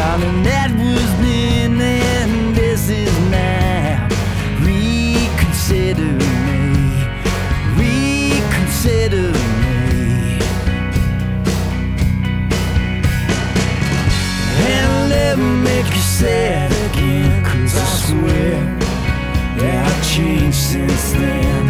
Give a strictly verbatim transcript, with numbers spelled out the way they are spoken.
darling, that was then and this is now. Reconsider me, reconsider me, and I'll never make you sad again, 'cause I swear that I've changed since then.